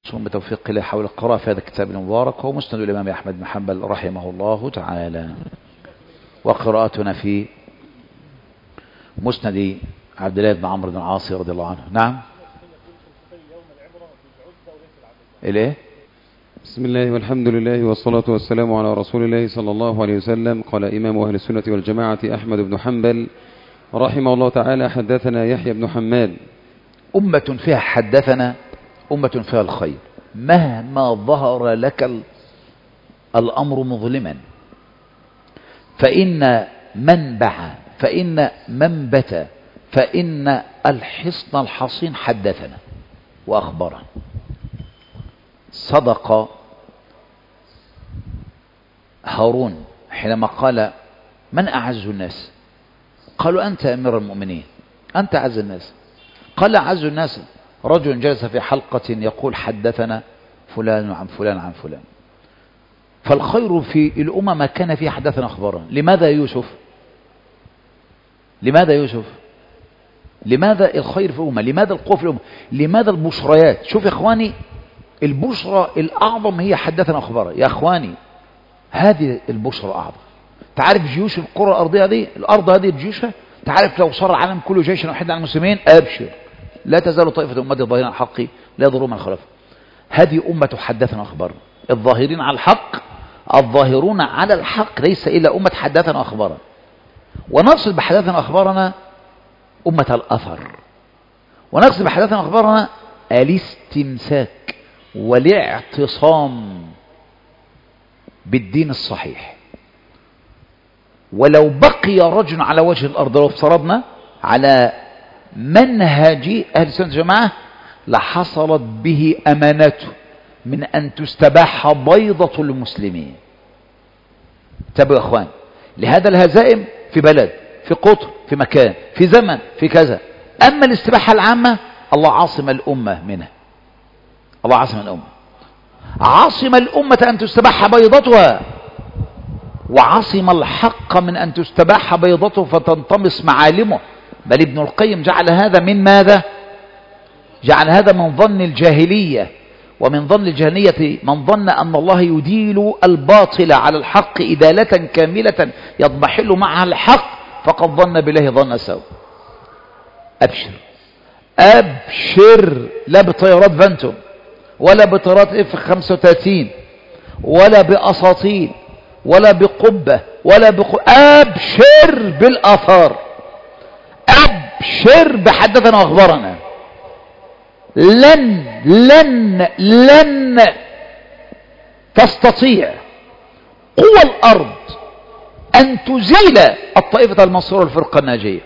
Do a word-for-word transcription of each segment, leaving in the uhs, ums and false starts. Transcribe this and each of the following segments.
بتوفيق الله حول القراءة في هذا الكتاب المبارك هو مسند الإمام أحمد بن حنبل رحمه الله تعالى، وقراءتنا في مسند عبد الله بن عمرو بن العاص رضي الله عنه. نعم. إليه. بسم الله والحمد لله والصلاة والسلام على رسول الله صلى الله عليه وسلم. قال إمام أهل السنة والجماعة أحمد بن حنبل رحمه الله تعالى: حدثنا يحيى بن حماد. أمة فيها حدثنا، أمة فيها الخير، مهما ظهر لك الأمر مظلما، فإن منبع، فإن منبت، فإن الحصن الحصين حدثنا وأخبرنا. صدق هارون حينما قال: من أعز الناس؟ قالوا: أنت أمير المؤمنين، أنت أعز الناس. قال: أعز الناس رجل جلس في حلقة يقول: حدثنا فلان عن فلان عن فلان. فالخير في الأمم ما كان فيه حدثنا أخبارا. لماذا يوسف؟ لماذا يوسف؟ لماذا الخير في الأمة؟ لماذا القوة في الأمة؟ لماذا البشريات؟ شوف يا إخواني، البشرى الأعظم هي حدثنا أخبارا. يا إخواني، هذه البشرى أعظم. تعرف جيوش القرى الأرضية دي، الأرض هذه بجيوشها، تعرف لو صار العالم كله جيشا واحدا على المسلمين، أبشر، لا تزال طائفة أمتي ظاهرين على الحق لا يضرون من خلفهم. هذه أمة حدثنا أخبارا، الظاهرين على الحق، الظاهرون على الحق، ليس إلا أمة حدثنا أخبارا. ونقصد بحدثنا أخبارنا أمة الأثر، ونقصد بحدثنا أخبارنا الاستمساك والاعتصام بالدين الصحيح. ولو بقي رجل على وجه الأرض، لو افترضنا على منهج أهل السنة والجماعة، لحصلت به أمانته من أن تستباح بيضة المسلمين. تابعوا يا أخوان، لهذا الهزائم في بلد، في قطر، في مكان، في زمن، في كذا. أما الاستباحة العامة، الله عاصم الأمة منها. الله عاصم الأمة، عاصم الأمة أن تستباح بيضتها، وعاصم الحق من أن تستباح بيضته فتنطمس معالمه. بل ابن القيم جعل هذا من ماذا؟ جعل هذا من ظن الجاهلية. ومن ظن الجاهلية من ظن أن الله يديل الباطل على الحق إدالة كاملة يضمحل معها الحق، فقد ظن بالله ظن سوء. أبشر أبشر، لا بطيارات فانتوم، ولا بطيارات اف خمسة وثلاثين، ولا بأساطيل، ولا بقبة، ولا بق... أبشر بالآثار، أبشر بحدثنا وأخبارنا. لن لن لن تستطيع قوى الأرض أن تزيل الطائفة المنصورة الفرقة الناجية.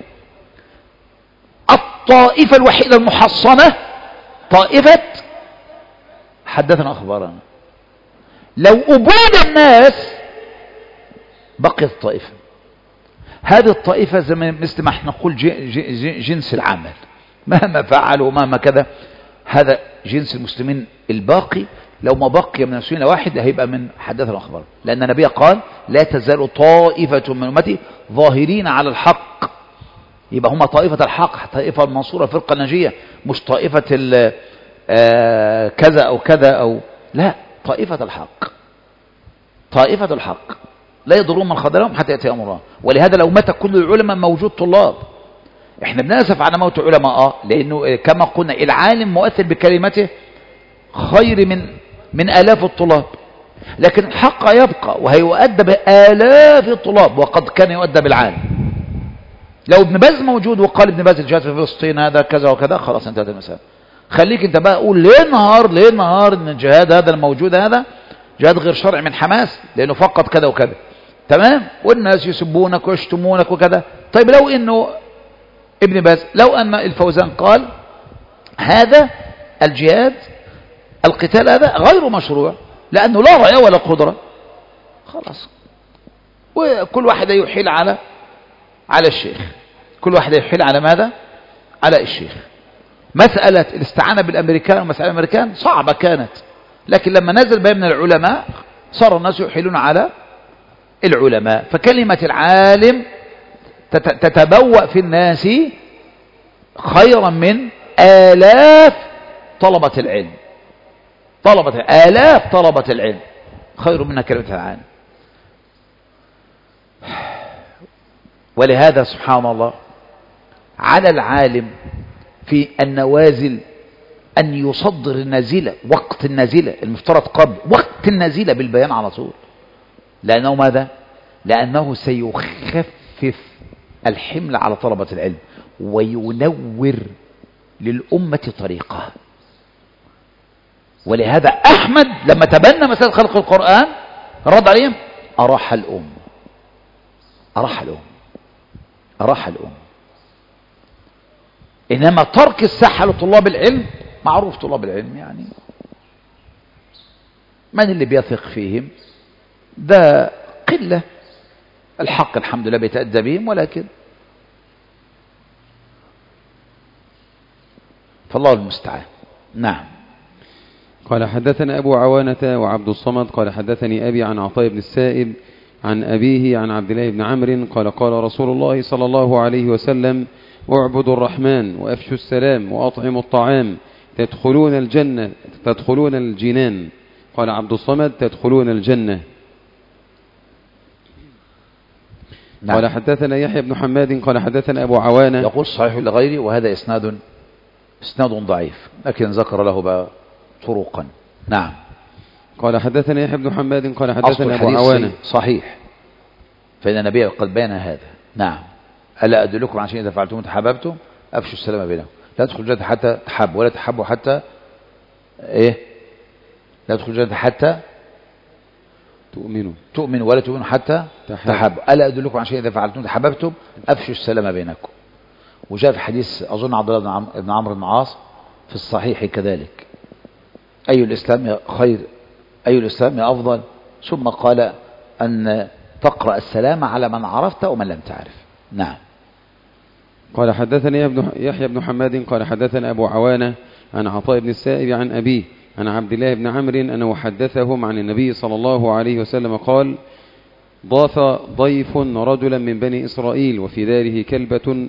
الطائفة الوحيدة المحصنة طائفة حدثنا أخبارنا. لو أباد الناس بقيت الطائفة. هذه الطائفة زي مثل ما احنا نقول جنس العمل، مهما فعلوا ومهما كذا، هذا جنس المسلمين الباقي. لو ما بقي من المسلمين واحد هيبقى من حدثنا أخبار، لأن النبي قال: لا تزال طائفة من أمتي ظاهرين على الحق. يبقى هم طائفة الحق، طائفة المنصورة الفرقة الناجية، مش طائفة كذا أو كذا أو لا، طائفة الحق، طائفة الحق لا يضرون من خذلهم حتى يأتي أمر الله. ولهذا لو مات كل العلماء موجود طلاب. احنا بنأسف على موت علماء، اه لأنه كما قلنا العالم مؤثر بكلمته خير من من آلاف الطلاب، لكن الحق يبقى وهيؤدى بآلاف الطلاب، وقد كان يؤدى بالعالم. لو ابن باز موجود وقال ابن باز الجهاد في فلسطين هذا كذا وكذا، خلاص انتهت المسألة. خليك انت بقى قول ليه نهار ليه نهار ان الجهاد هذا الموجود هذا جهاد غير شرعي من حماس، لأنه فقط كذا وكذا، تمام، والناس يسبونك ويشتمونك وكذا. طيب لو انه ابن باز، لو ان الفوزان قال هذا الجهاد القتال هذا غير مشروع لأنه لا رأي ولا قدرة، خلاص، وكل واحد يحيل على على الشيخ، كل واحد يحيل على ماذا؟ على الشيخ. مسألة الاستعانة بالأمريكان ومسألة الأمريكان صعبة كانت، لكن لما نزل بين العلماء صار الناس يحيلون على العلماء، فكلمة العالم تتبوأ في الناس خيرا من آلاف طلبة العلم. طلبة آلاف طلبة العلم خير منها كلمة العالم. ولهذا سبحان الله على العالم في النوازل أن يصدر النازلة وقت النازلة المفترض قبل وقت النازلة بالبيان على طول. لأنه ماذا؟ لأنه سيخفف الحمل على طلبة العلم وينور للأمة طريقة. ولهذا أحمد لما تبنى مسألة خلق القرآن رد عليهم أراح الأم أراح الأم أراح الأم. إنما ترك الساحة لطلاب العلم معروف. طلاب العلم يعني من اللي بيثق فيهم؟ ده قلة. الحق الحمد لله بيتأدى بهم، ولكن فالله المستعان. نعم. قال حدثنا أبو عوانة وعبد الصمد قال حدثني أبي عن عطاء بن السائب عن أبيه عن عبد الله بن عمرو قال قال رسول الله صلى الله عليه وسلم اعبدوا الرحمن وأفشوا السلام وأطعموا الطعام تدخلون الجنة تدخلون الجنان. قال عبد الصمد تدخلون الجنة. نعم. قال حدثنا يحيى بن حماد قال حدثنا أبو عوانة يقول صحيح لغيري وهذا إسناد إسناد ضعيف لكن ذكر له بقى طرقا. نعم. قال حدثنا يحيى بن حماد قال حدثنا أبو عوانة صحيح فإن النبي قد بين هذا. نعم. ألا أدلكم عن شيء إذا فعلتم تحاببتم أفشوا السلام بينهم. لا تدخلوا الجنة حتى تحابوا ولا تحبوا حتى إيه لا تدخلوا الجنة حتى تؤمنوا تؤمنوا ولا تؤمنوا حتى تحابوا. ألا أدلكم عن شيء إذا فعلتم تحاببتم أفشوا السلام بينكم. وجاء في حديث أظن عبد الله بن عمرو بن العاص في الصحيح كذلك أي الإسلام خير أي الإسلام أفضل ثم قال أن تقرأ السلام على من عرفت ومن لم تعرف. نعم. قال حدثني يحيى بن حماد قال حدثنا أبو عوانة عن عطاء بن السائب عن أبيه عن عبد الله بن عمرو أنه حدثهم عن النبي صلى الله عليه وسلم قال ضاف ضيف رجلا من بني إسرائيل وفي داره كلبة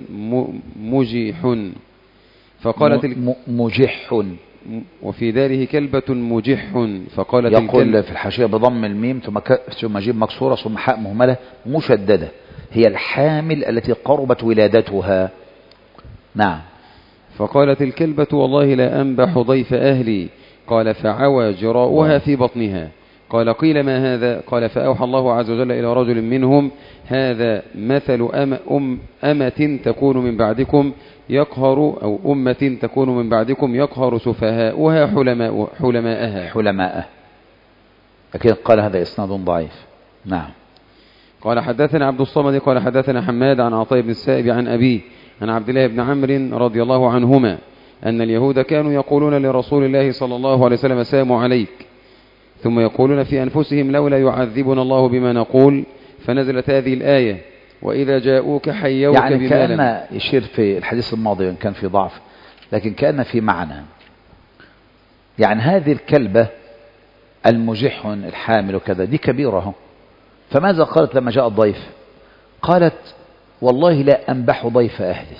مجح فقالت م- مجح وفي داره كلبة مجح فقالت يقول الكلب في الحاشية بضم الميم ثم ك... ثم جيم مكسورة ثم حاء مهملة مشددة هي الحامل التي قربت ولادتها. نعم. فقالت الكلبة والله لا أنبح ضيف أهلي. قال فعوى جراؤها في بطنها. قال قيل ما هذا؟ قال فأوحى الله عز وجل إلى رجل منهم هذا مثل أم أم أمة تكون من بعدكم يقهر أو أمة تكون من بعدكم يقهر سفهاؤها حلماء حلماءها حلماءه. لكن قال هذا إسناد ضعيف. نعم. قال حدثنا عبد الصمد قال حدثنا حماد عن عطاء بن السائب عن أبيه عن عبد الله بن عمرو رضي الله عنهما أن اليهود كانوا يقولون لرسول الله صلى الله عليه وسلم السلام عليك ثم يقولون في أنفسهم لولا يعذبنا الله بما نقول فنزلت هذه الآية وإذا جاءوك حيوك يعني بما كأن لم يشير في الحديث الماضي وإن كان في ضعف لكن كأن في معنى. يعني هذه الكلبة المجح الحامل وكذا دي كبيرة. فماذا قالت لما جاء الضيف؟ قالت والله لا أنبح ضيف أهلي.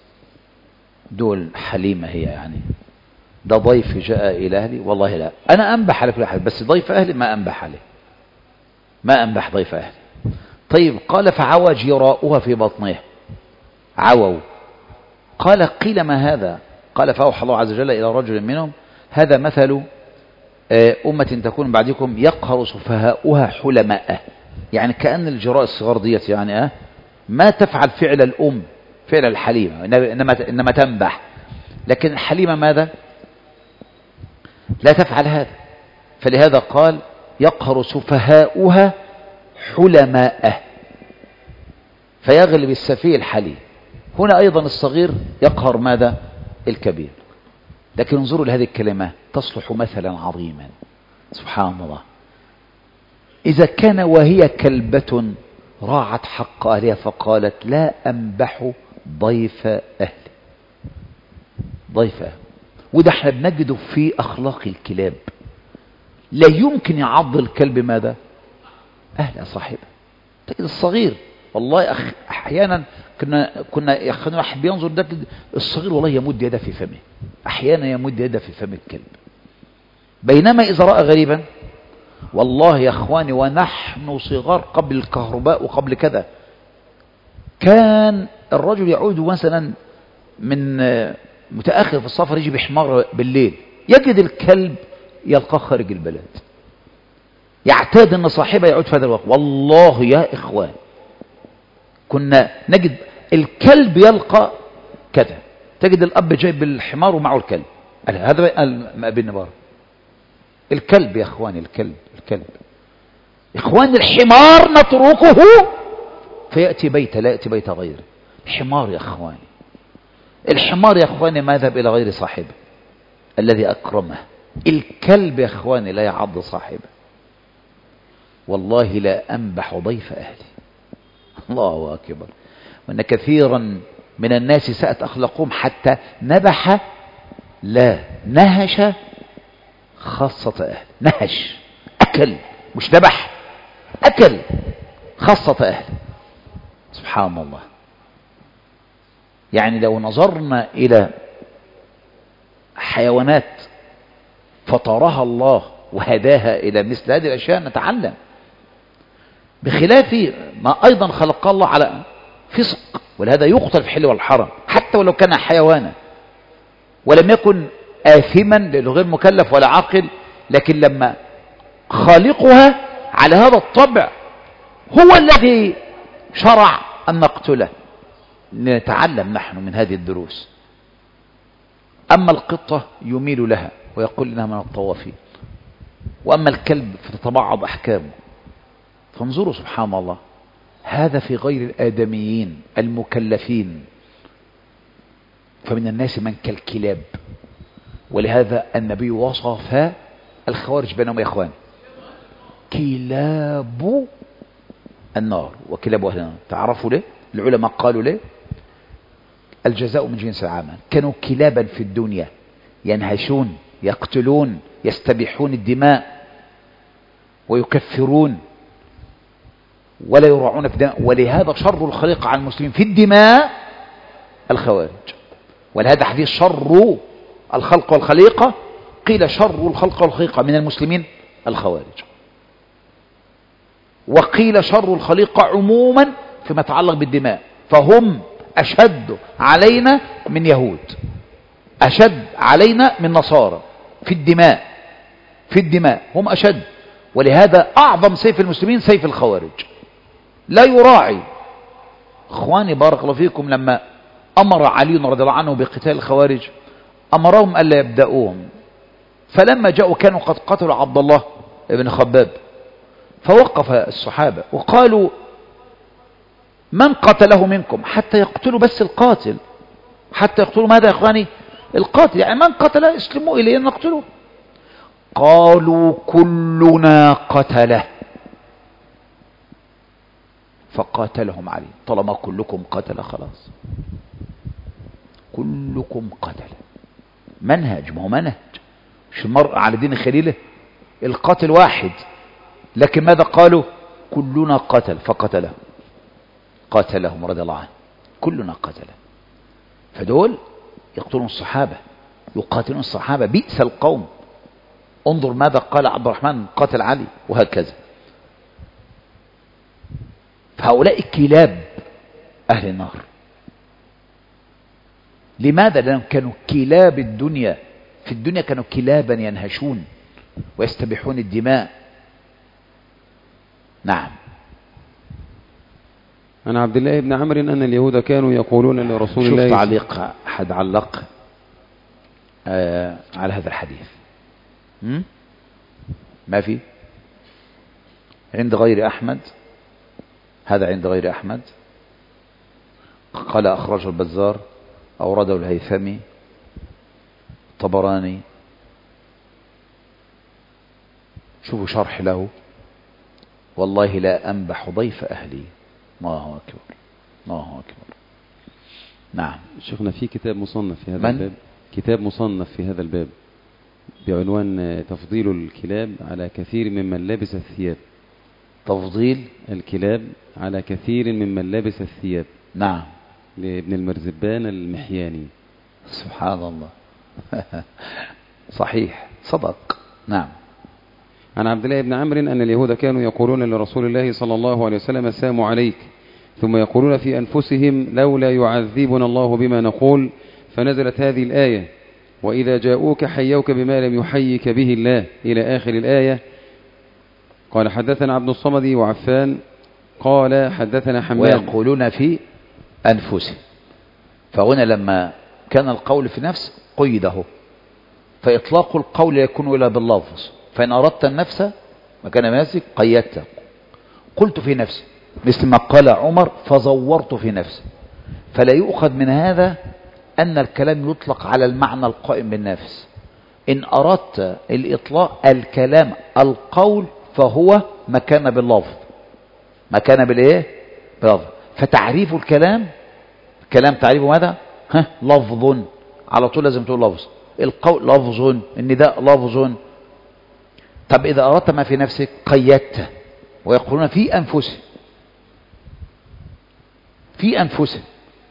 دول حليمة هي يعني ده ضيف جاء إلى أهلي والله لا أنا أنبح على كل أحد بس ضيف أهلي ما أنبح عليه ما أنبح ضيف أهلي. طيب قال فعوى جراؤها في بطنها عووا. قال قيل ما هذا؟ قال فأوحى الله عز وجل إلى رجل منهم هذا مثل أمة تكون بعدكم يقهر سفهاؤها حلماءه. يعني كأن الجراء الصغار ديت يعني أه ما تفعل فعل الأم فعل الحليمة إنما, إنما تنبح. لكن الحليمة ماذا؟ لا تفعل هذا. فلهذا قال يقهر سفهاؤها حلماءه فيغلب السفيه الحليم. هنا أيضا الصغير يقهر ماذا؟ الكبير. لكن انظروا لهذه الكلمة تصلح مثلا عظيما سبحان الله. إذا كان وهي كلبة راعت حق أهلها فقالت لا أنبح ضيف أهلي ضيف أهلي. وده احنا بنجده في أخلاق الكلاب. لا يمكن يعض الكلب ماذا؟ أهل صاحبه. تجد الصغير والله أخ أحيانا كنا كنا يا أخي واحد بينظر ده الصغير والله يمد يده في فمه أحيانا يمد يده في فم الكلب بينما إذا رأى غريبا، والله يا أخواني ونحن صغار قبل الكهرباء وقبل كذا، كان الرجل يعود مثلا من متأخر في السفر يجي بحمار بالليل، يجد الكلب يلقاه خارج البلد، يعتاد أن صاحبه يعود في هذا الوقت. والله يا إخوان كنا نجد الكلب يلقى كذا، تجد الأب جايب الحمار ومعه الكلب، هذا ما بين بار الكلب يا إخواني، الكلب الكلب إخواني، الحمار نتركه فيأتي بيت لا يأتي بيت غيره. الحمار يا إخواني، الحمار يا إخواني ما ذهب إلى غير صاحبه الذي أكرمه. الكلب يا إخواني لا يعض صاحبه. والله لا أنبح ضيف أهلي. الله أكبر. وأن كثيرا من الناس ساءت أخلاقهم حتى نبح لا نهش خاصة أهل. نهش أكل، مش نبح، أكل خاصة أهل. سبحان الله. يعني لو نظرنا إلى حيوانات فطرها الله وهداها إلى مثل هذه الأشياء نتعلم، بخلاف ما أيضا خلق الله على فسق، ولهذا يقتل في الحل والحرام حتى ولو كان حيوانا ولم يكن آثما لأنه غير مكلف ولا عاقل، لكن لما خالقها على هذا الطبع هو الذي شرع أن نقتله. نتعلم نحن من هذه الدروس. أما القطة يميل لها ويقول إنها من الطوافين، وأما الكلب فتتبعض أحكامه. فانظروا سبحان الله، هذا في غير الآدميين المكلفين. فمن الناس من كالكلاب، ولهذا النبي وصف الخوارج بينهم يا إخوان كلاب النار وكلاب أهل النار. تعرفوا ليه؟ العلماء قالوا ليه؟ الجزاء من جنس العمل. كانوا كلابا في الدنيا ينهشون، يقتلون، يستبيحون الدماء ويكفرون ولا يراعون في الدماء، ولهذا شر الخليقة على المسلمين في الدماء الخوارج. ولهذا حديث شر الخلق والخليقة، قيل شر الخلق والخليقة من المسلمين الخوارج، وقيل شر الخليقة عموما فيما يتعلق بالدماء، فهم أشد علينا من يهود، أشد علينا من نصارى في الدماء، في الدماء هم أشد. ولهذا أعظم سيف المسلمين سيف الخوارج، لا يراعي. اخواني بارك الله فيكم، لما أمر علي رضي الله عنه بقتال الخوارج أمرهم ألا يبدأوهم، فلما جاءوا كانوا قد قتلوا عبد الله بن خباب، فوقف الصحابة وقالوا من قتله منكم حتى يقتلوا بس القاتل، حتى يقتلوا ماذا يا اخواني؟ القاتل، يعني من قتل اسلموا إليه نقتله. قالوا كلنا قتله، فقاتلهم علي. طالما كلكم قتل خلاص، كلكم قتل. منهج، ما هو منهج، مش المرء على دين خليله، القاتل واحد، لكن ماذا قالوا؟ كلنا قتل، فقتله، قاتلهم رضي الله عنه، كلنا قتله. فدول يقتلون الصحابة، يقاتلون الصحابة، بئس القوم. انظر ماذا قال عبد الرحمن قاتل علي، وهكذا. فهؤلاء كلاب أهل النار. لماذا؟ لأنهم كانوا كلاب الدنيا، في الدنيا كانوا كلابا ينهشون ويستبيحون الدماء. نعم. عن عبد الله بن عمرو أن اليهود كانوا يقولون لرسول الله. شوف تعليق أحد علق آه على هذا الحديث. م? ما في عند غير أحمد، هذا عند غير أحمد. قال أخرجه البزار، أورده الهيثمي، طبراني. شوفوا شرح له، والله لا أنبح ضيف أهلي. الله أكبر، الله أكبر. نعم. شيخنا في كتاب مصنف في هذا من؟ الباب، كتاب مصنف في هذا الباب بعنوان تفضيل الكلاب على كثير ممن لبس الثياب. تفضيل الكلاب على كثير ممن لبس الثياب. نعم. لابن المرزبان المحياني. سبحان الله. صحيح، صدق. نعم. عن عبد الله بن عمرو أن اليهود كانوا يقولون لرسول الله صلى الله عليه وسلم السلام عليك، ثم يقولون في أنفسهم لولا يعذبنا الله بما نقول، فنزلت هذه الآية وإذا جاءوك حيوك بما لم يحيك به الله إلى آخر الآية. قال حدثنا عبد الصمد وعفان قال حدثنا حماد. ويقولون في أنفسهم، فهنا لما كان القول في نفس قيده، فإطلاق القول يكون إلا باللفظ، فإن أردت النفس مكان ماسك قيدته، قلت في نفسي مثل ما قال عمر فزورت في نفسي، فلا يؤخذ من هذا أن الكلام يطلق على المعنى القائم بالنفس. إن أردت الإطلاق الكلام القول فهو مكان باللفظ، مكان بالإيه؟ باللفظ. فتعريف الكلام، الكلام تعريفه ماذا؟ ها لفظ، على طول لازم تقول لفظ. القول لفظ، النداء لفظ. طب إذا أردت ما في نفسك قيدته، ويقولون في أنفسهم، في أنفسهم.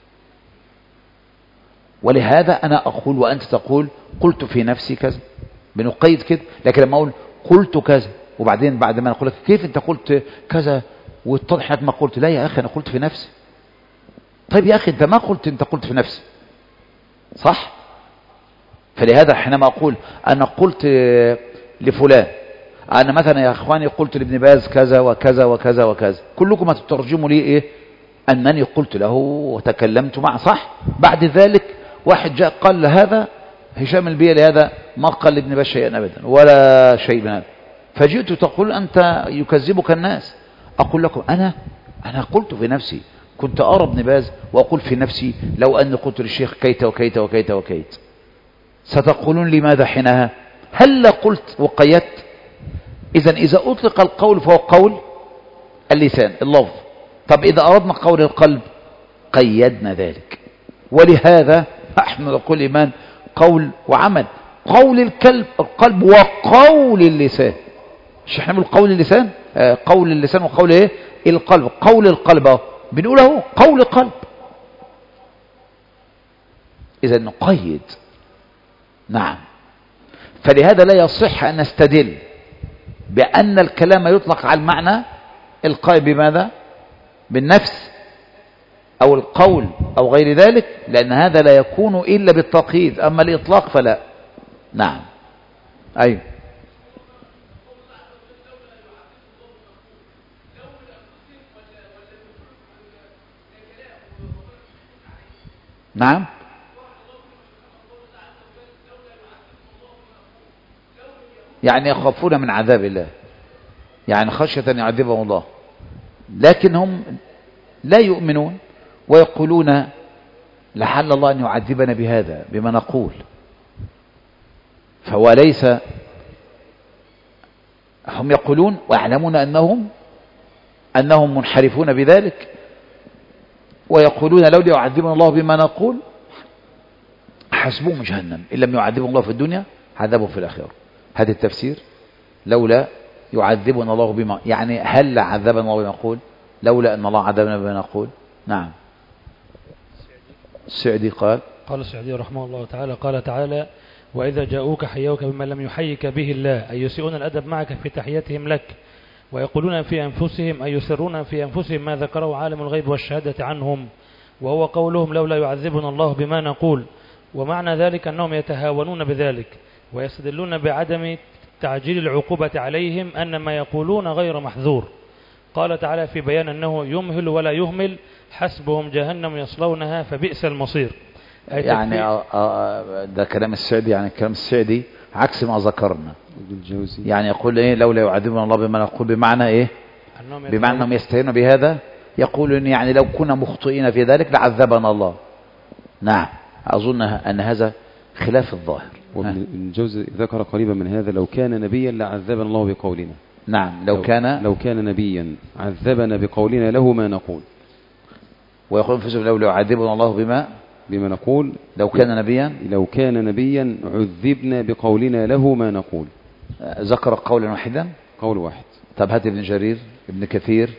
ولهذا أنا أقول وأنت تقول قلت في نفسي كذا، بنقيد كده. لكن لما أقول قلت كذا وبعدين بعد ما أقول لك كيف أنت قلت كذا واتضح لك ما قلت، لا يا أخي أنا قلت في نفسي. طيب يا أخي أنت ما قلت، أنت قلت في نفسي صح؟ فلهذا حينما أقول أنا قلت لفلان، أنا مثلا يا أخواني قلت لابن باز كذا وكذا وكذا وكذا، كلكم هتترجموا لي إيه؟ أنني قلت له وتكلمت معه صح؟ بعد ذلك واحد جاء قال لهذا هشام البيلي هذا ما قال لابن باز شيئا أبدا ولا شيء من هذا، فجئت تقول أنت يكذبك الناس. أقول لكم أنا أنا قلت في نفسي، كنت أرى ابن باز وأقول في نفسي لو أني قلت للشيخ كيت وكيت وكيت وكيت، ستقولون لماذا حينها؟ هل قلت وقيدت؟ إذا إذا أطلق القول فهو قول اللسان اللفظ. طب إذا أردنا قول القلب قيدنا ذلك. ولهذا نحن نقول إيمان قول وعمل. قول الكلب القلب وقول اللسان، مش احنا بنقول قول اللسان؟ آه قول اللسان وقول ايه؟ القلب. قول القلب اهو بنقول اهو قول القلب. إذا نقيد. نعم. فلهذا لا يصح أن نستدل بأن الكلام يطلق على المعنى القائم بماذا؟ بالنفس أو القول أو غير ذلك، لأن هذا لا يكون إلا بالتقييد، أما الإطلاق فلا. نعم. أيوه. نعم. يعني يخافون من عذاب الله، يعني خشية أن يعذبهم الله، لكن هم لا يؤمنون ويقولون لعل الله أن يعذبنا بهذا بما نقول. فهو ليس، هم يقولون ويعلمون أنهم أنهم منحرفون بذلك، ويقولون لو يعذبنا الله بما نقول حسبهم جهنم إن لم يعذبهم الله في الدنيا عذبهم في الآخرة. هذا التفسير، لولا يعذبنا الله بما، يعني هل عذبنا الله بما نقول؟ لولا أن الله عذبنا بما نقول. نعم. السعدي قال قال السعدي رحمه الله تعالى قال تعالى وإذا جاءوك حيوك بما لم يحيك به الله، أي يسيئون الأدب معك في تحياتهم لك، ويقولون في أنفسهم، أي يسرون في أنفسهم ما ذكره عالم الغيب والشهادة عنهم، وهو قولهم لولا يعذبنا الله بما نقول. ومعنى ذلك أنهم يتهاونون بذلك ويستدلون بعدم تعجيل العقوبة عليهم أن ما يقولون غير محذور. قال تعالى في بيان أنه يمهل ولا يهمل، حسبهم جهنم يصلونها فبئس المصير. يعني ده كلام السعدي، يعني كلام السعدي عكس ما ذكرنا. يعني يقول ايه لولا يعذبنا الله بما نقول، بمعنى ايه؟ بمعنى انهم يستهينون بهذا، يقولون يعني لو كنا مخطئين في ذلك لعذبنا الله. نعم. اظن ان هذا خلاف الظاهر. وابن الجوزي ذكر قريبا من هذا لو كان نبيا لعذبنا الله بقولنا. نعم. لو, لو كان لو كان نبيا عذبنا بقولنا له ما نقول. ويقول في لو يعذبنا الله بما بما نقول، لو كان نبيا لو كان نبيا عذبنا بقولنا له ما نقول. ذكر قولا واحدا، قول واحد. طب هات ابن جرير، ابن كثير.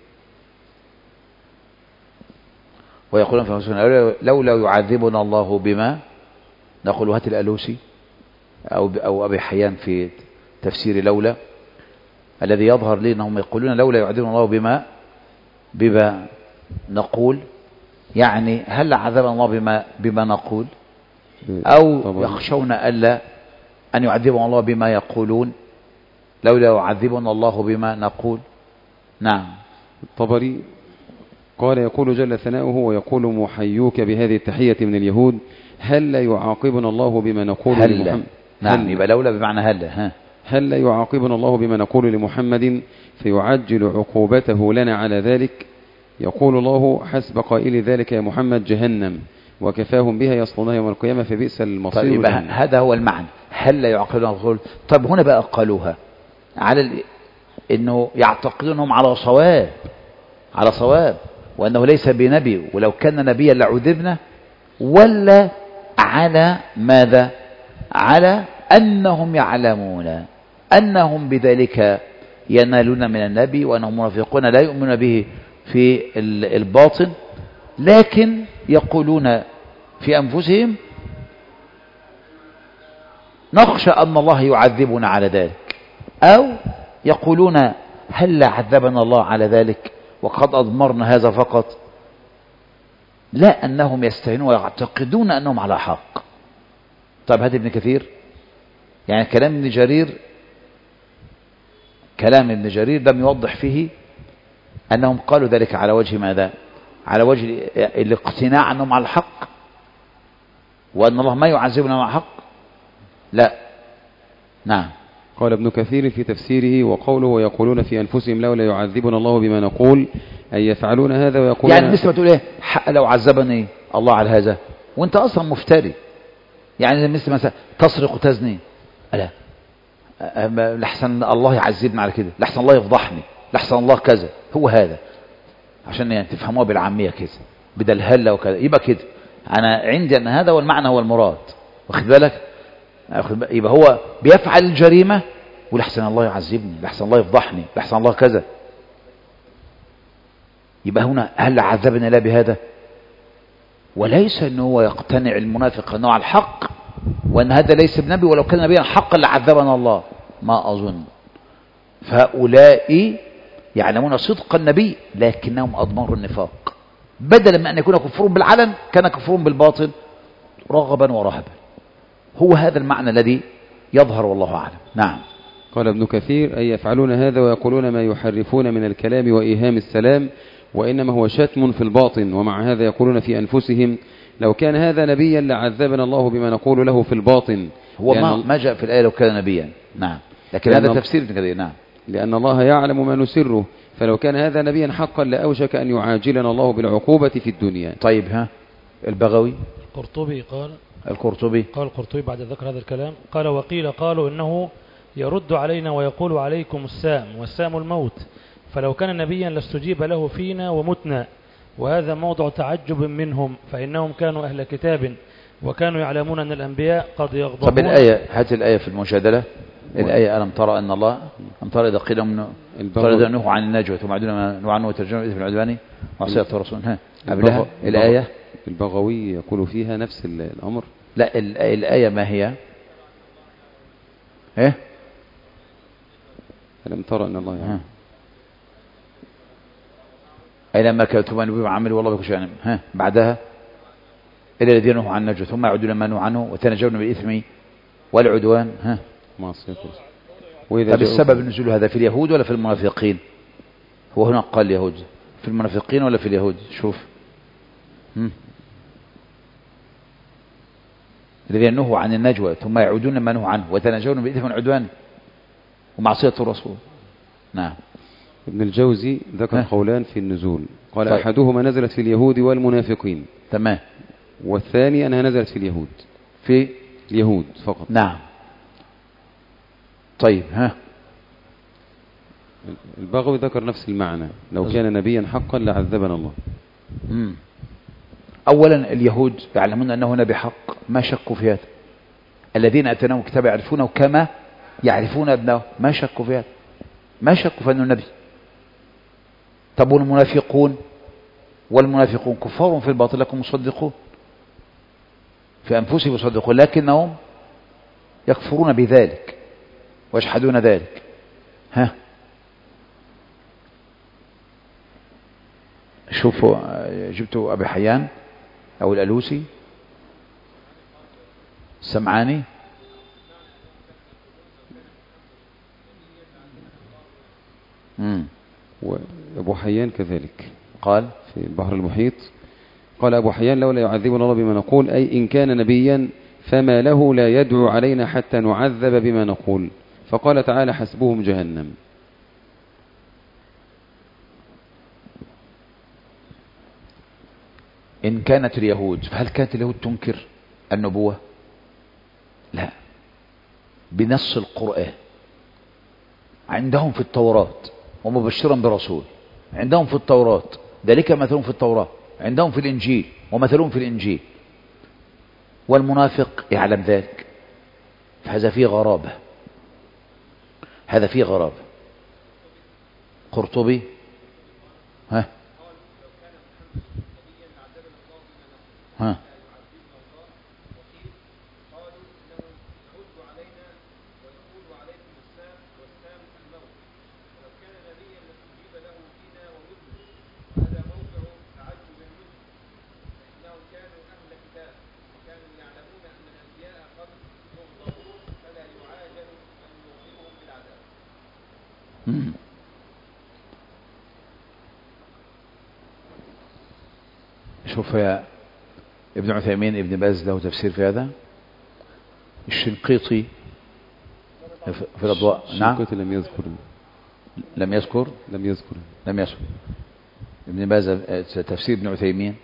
ويقولون في لولا يعذبنا الله بما نقول. هات الألوسي أو أو أبي حيان في تفسير لولا الذي يظهر لي أنهم يقولون لولا يعذبنا الله بما بما نقول، يعني هل عذبنا الله بما بما نقول، أو يخشون ألا أن يعذبنا الله بما يقولون لولا يعذبنا الله بما نقول. نعم. الطبري قال يقول جل ثناؤه ويقول محيوك بهذه التحية من اليهود هل لا يعاقبنا الله بما نقول هل لمحمد. نعم، يبقى لولا بمعنى هل. ها هل لا يعاقبنا الله بما نقول لمحمد فيعجل عقوبته لنا على ذلك. يقول الله حسب قائل ذلك يا محمد جهنم وكفاهم بها يصلونها يوم القيامة فبئس المصير. طيب يبقى هذا هو المعنى، هل لا يعاقبنا الله. طب هنا بقى قالوها على ال... انه يعتقدونهم على صواب، على صواب، وانه ليس بنبي، ولو كان نبيا لعذبنا، ولا على ماذا؟ على انهم يعلمون انهم بذلك ينالون من النبي، وانهم منافقون لا يؤمنون به في الباطن، لكن يقولون في انفسهم نخشى ان الله يعذبنا على ذلك، او يقولون هل عذبنا الله على ذلك وقد أضمرنا هذا فقط، لا أنهم يستهينون ويعتقدون أنهم على حق. طيب هذا ابن كثير، يعني كلام ابن جرير، كلام ابن جرير لم يوضح فيه أنهم قالوا ذلك على وجه ماذا؟ على وجه الاقتناع أنهم على الحق وأن الله ما يعذبنا مع حق، لا. نعم. قال ابن كثير في تفسيره وقوله ويقولون في أنفسهم لولا يعذبنا الله بما نقول أي يفعلون هذا ويقولون يعني مثل ما تقول ايه حق لو عذبني الله على هذا وانت اصلا مفتري، يعني مثل مثلا تسرق وتزني، لا لحسن الله يعذبنا على كده، لحسن الله يفضحني، لحسن الله كذا، هو هذا عشان يعني تفهموها بالعامية كده بدل هلا وكذا، يبقى كده انا عندي ان هذا هو المعنى هو المراد، واخد بالك؟ يبقى هو بيفعل الجريمة ولحسن الله يعذبني، لحسن الله يفضحني، لحسن الله كذا، يبقى هنا هل عذبنا لا بهذا؟ وليس انه هو يقتنع المنافق انه على الحق وان هذا ليس بنبي، ولو كان نبيا حقا لعذبنا الله، ما اظن. فهؤلاء يعلمون صدق النبي لكنهم اضمروا النفاق، بدلا من ان يكون كفرون بالعلن كان كفرون بالباطن رغبا ورهبا. هو هذا المعنى الذي يظهر والله أعلم. نعم. قال ابن كثير أي يفعلون هذا ويقولون ما يحرفون من الكلام وإيهام السلام وإنما هو شتم في الباطن، ومع هذا يقولون في أنفسهم لو كان هذا نبيا لعذبنا الله بما نقول له في الباطن. هو ما, ما جاء في الآية لو كان نبيا. نعم، لكن هذا تفسير ابن كثير. نعم. لأن الله يعلم ما نسره، فلو كان هذا نبيا حقا لأوشك أن يعاجلنا الله بالعقوبة في الدنيا. طيب ها البغوي القرطبي قال القرطبي قال القرطبي بعد ذكر هذا الكلام قال وقيل قالوا إنه يرد علينا ويقول عليكم السام والسام الموت، فلو كان نبيا لاستجيب له فينا ومتنا، وهذا موضع تعجب منهم فإنهم كانوا أهل كتاب وكانوا يعلمون أن الأنبياء قد يغضبون. طب الآية، هات الآية في المجادلة، الآية ألم ترى أن الله ألم ترى إذا قيل لهم إذا نهوا عن النجوى ثم عدنا ما نهوا عنه وترجموا إذن العدواني وعصية الرسول. ها قبلها الآية البغوي يقول فيها نفس الأمر. لا الآية ما هي؟ إيه؟ ألم ترى أن الله يعني أي لما كتبوا نبيهم عملوا والله بكل شيء. ها بعدها إلى الذين نهوا عن النجوى ثم يعودون ما نهوا عنه وتناجون بالإثم والعدوان. ها معصية. طب السبب النزول هذا في اليهود ولا في المنافقين؟ هو هنا قال اليهود، في المنافقين ولا في اليهود؟ شوف هم. الذين نهوا عن النجوى ثم يعودون ما نهوا عنه وتناجون بالإثم والعدوان ومعصية الرسول. نعم. ابن الجوزي ذكر قولان في النزول، قال طيب. أحدهما نزلت في اليهود والمنافقين، تمام، والثاني أنها نزلت في اليهود، في اليهود فقط. نعم. طيب ها البغوي ذكر نفس المعنى لو كان نبيا حقا لعذبنا الله. مم. أولا اليهود يعلمون أنه نبي حق، ما شكوا في هذا، الذين أتناهم الكتاب يعرفونه كما يعرفون ابنه، ما شكوا في هذا، ما شكوا في أنه نبي. طب والمنافقون؟ والمنافقون كفار في الباطل لكم مصدقون، في أنفسهم يصدقون لكنهم يكفرون بذلك، ويشهدون ذلك. ها شوفوا جبتوا أبي حيان أو الألوسي سمعاني. مم. وأبو حيان كذلك قال في البحر المحيط، قال أبو حيان لولا يعذبنا الله بما نقول، أي إن كان نبيا فما له لا يدعو علينا حتى نعذب بما نقول. فقال تعالى حسبهم جهنم. إن كانت اليهود، فهل كانت اليهود تنكر النبوة؟ لا، بنص القرآن. عندهم في التوراة ومبشرا برسول، عندهم في التوراة ذلك مثلهم في التوراة، عندهم في الإنجيل ومثلهم في الإنجيل، والمنافق يعلم ذلك. فهذا فيه غرابة، هذا فيه غرابة. قرطبي ها ها مم. شوف يا ابن عثيمين ابن باز له تفسير في هذا. الشنقيطي في الأضواء. نعم الشنقيطي لم يذكر لم يذكر لم يذكر لم يذكر ابن باز تفسير ابن عثيمين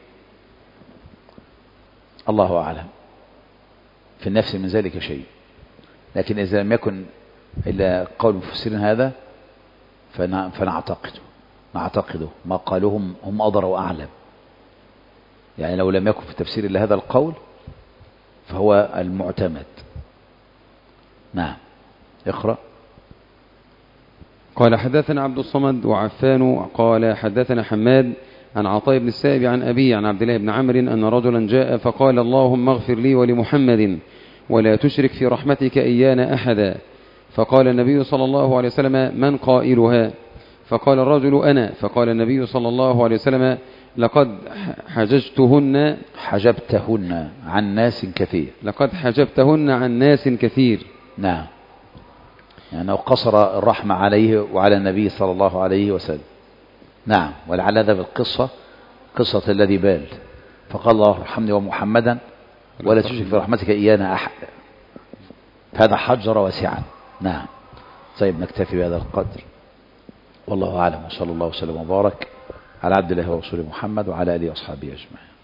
الله أعلم، في النفس من ذلك شيء. لكن إذا لم يكن إلا قول مفسرين هذا فنعتقده نعتقده ما قالوهم هم أضر وأعلم. يعني لو لم يكن في التفسير إلا هذا القول فهو المعتمد. نعم اقرأ. قال حدثنا عبد الصمد وعفان قال حدثنا حماد عن عطاء بن السائب عن أبي عن عبد الله بن عمرو أن رجلا جاء فقال اللهم اغفر لي ولمحمد ولا تشرك في رحمتك إيانا أحدا. فقال النبي صلى الله عليه وسلم من قائلها؟ فقال الرجل أنا. فقال النبي صلى الله عليه وسلم لقد حججتهن حجبتهن عن ناس كثير لقد حجبتهن عن ناس كثير. نعم، يعني قصر الرحمة عليه وعلى النبي صلى الله عليه وسلم. نعم، ولعل هذا بالقصة قصة الذي بال فقال الله ارحمني ومحمدا ولا تشرك في رحمتك إيانا أحد، هذا حجر واسعا. نعم. طيب نكتفي بهذا القدر، والله أعلم، وصلى الله وسلم وبارك على عبد الله ورسوله محمد وعلى آله وأصحابه أجمعين.